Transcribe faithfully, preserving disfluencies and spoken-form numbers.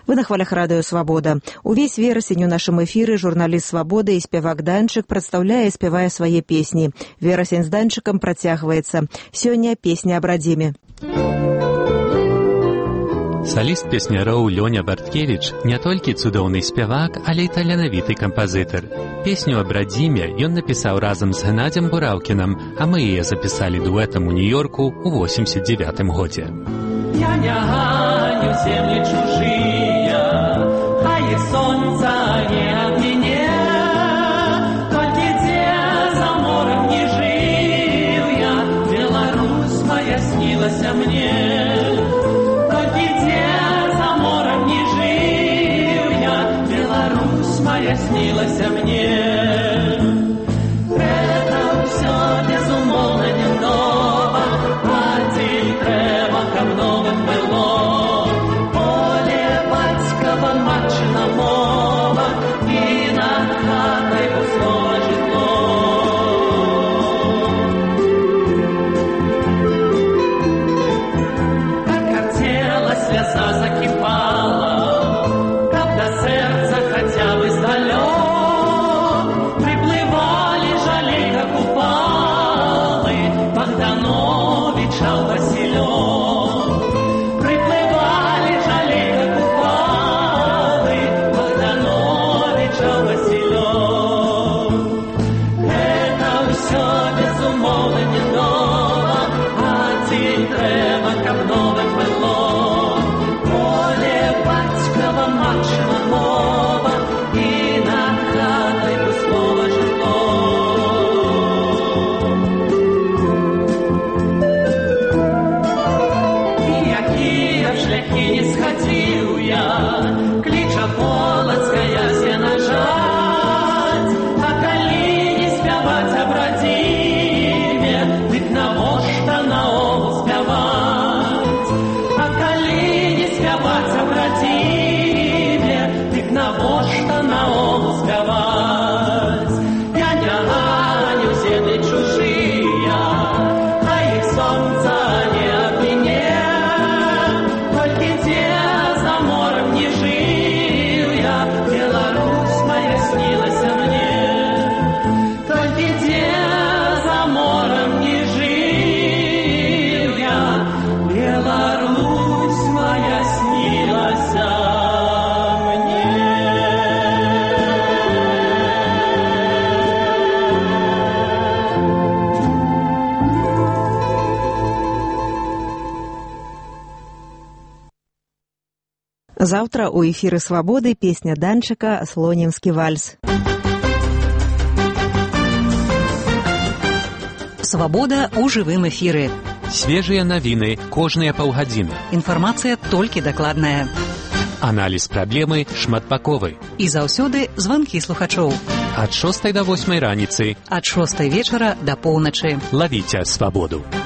Вы на хвалях радыё «Свабода». Увесь верасень у нашым эфіры журналіст «Свабоды» і спявак Данчык прадстаўляе і спявае свае песні. Верасень з Данчыкам працягваецца. Сёння песня аб радзіме. Саліст песняроў Лёня Барткевіч не толькі цудоўны спявак, але і таленавіты кампазітар. Песню аб радзіме ён напісаў разам з Геннадзем Бураўкінам, а мы яе запісалі дуэтам у Нью-Йорку ў восемьдесят девятым годзе. Я не ганю земли чужие, а их солнца не обмене. Только где за морем не жил я, Беларусь моя снилась мне. Только где за морем не жил я, Беларусь моя снилась мне. Это все безумолно не ново, один треба ко новым было. Поле батькова матчина мова, и над хатой услова житло. Как картела слеза закипала, как до сердца хотя бы сдалек, приплывали жалейка купалы, Богданович, ал Василек. Приплывали жалейка купалы, Богданович, ал Василек. Это все безумовно не ново, один треба каб новым было. Поле батькова матчина мова, и над хатой бы слово житло. Ніякія шляхи не сходил я, кліча полацкая сенажать, а калі не спяваць аб радзіме, дык навошта наогул спяваць? А калі не спяваць аб радзіме, дык навошта наогул спяваць? Я не ганю земли чужие, а их солнца не обмене. Только где за морем не жил я, Беларусь моя снилась мне. Только где за морем не жил я, Беларусь моя снилась мне. Заўтра у эфіры «Свабоды» песня Данчыка «Слонімскі вальс». «Свабода» ў жывым эфіры. Свежыя навіны кожныя паўгадзіны. Інфармацыя толькі дакладная. Аналіз праблемы шматбаковы. І заўсёды званкі слухачоў. Ад шостай да восьмай раніцы. Ад шостай вечара да поўначы. Лавіце «Свабоду».